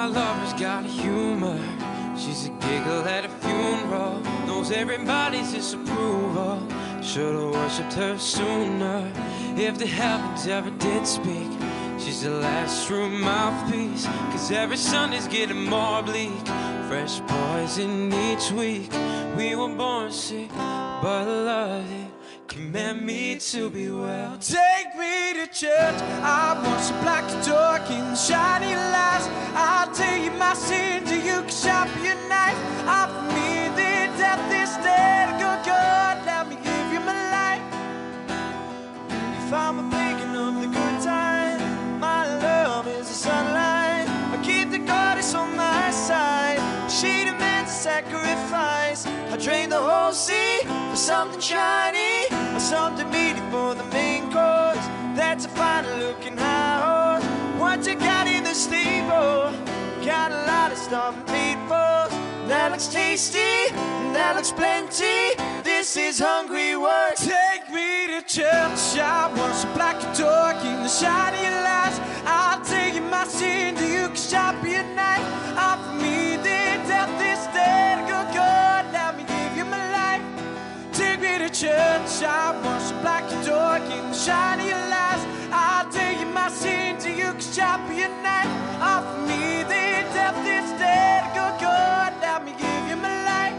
My lover's got humor. She's a giggle at a funeral. Knows everybody's disapproval. Should've worshipped her sooner. If the heavens ever did speak, she's the last true mouthpiece. Cause every Sunday's getting more bleak. Fresh poison each week. We were born sick, but loved it. Command me to be well. Take me to church. I want some black talk in shiny lights. I'll tell you my sins, you can sharpen your knife. Offer me the death instead. Good God, let me give you my life. If I'm a beacon of the good time, my love is the sunlight. I keep the goddess on my side. She demands a sacrifice. I drain the whole sea for something shiny, or something meaty for the main course. That's a fine looking high horse. What you got in the stable? Got a lot of stuff paid for. That looks tasty, that looks plenty. This is hungry work. Take me to church. I want some black talk in the shiny lights. I'll tell you my sins, you can sharpen your knife. Offer me the death instead. Good God, let me give you my life. Take me to church. I want some black talk in the shiny lights. I'll tell you my sins, you can sharpen your knife. Offer me the death instead. Good God, let me give you my life.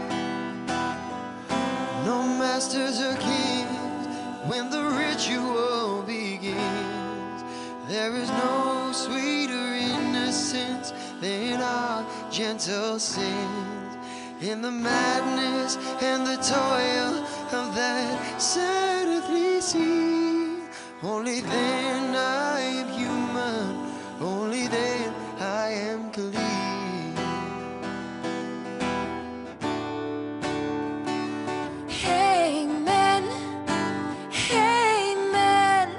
No masters or kings when the ritual begins. There is no sweeter innocence than our gentle sins. In the madness and the toil of that earthly sea, only then I am human, only then I am clean. Amen, amen,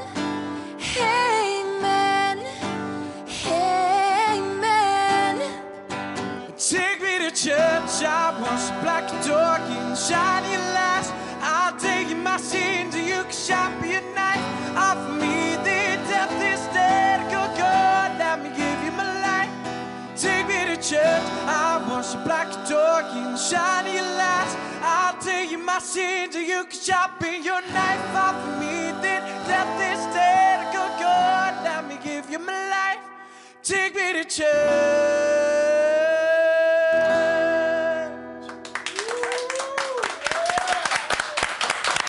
amen, amen. Take me to church. I want some black talk in shiny lights. I'll tell you my sins, you can sharpen your knife. Offer me the death instead. Good God, let me give you my life. Take me to church. I want some black talk in shiny lights. I'll tell you my sins, you can sharpen your knife. Offer me the death instead. Good God, let me give you my life. Take me to church.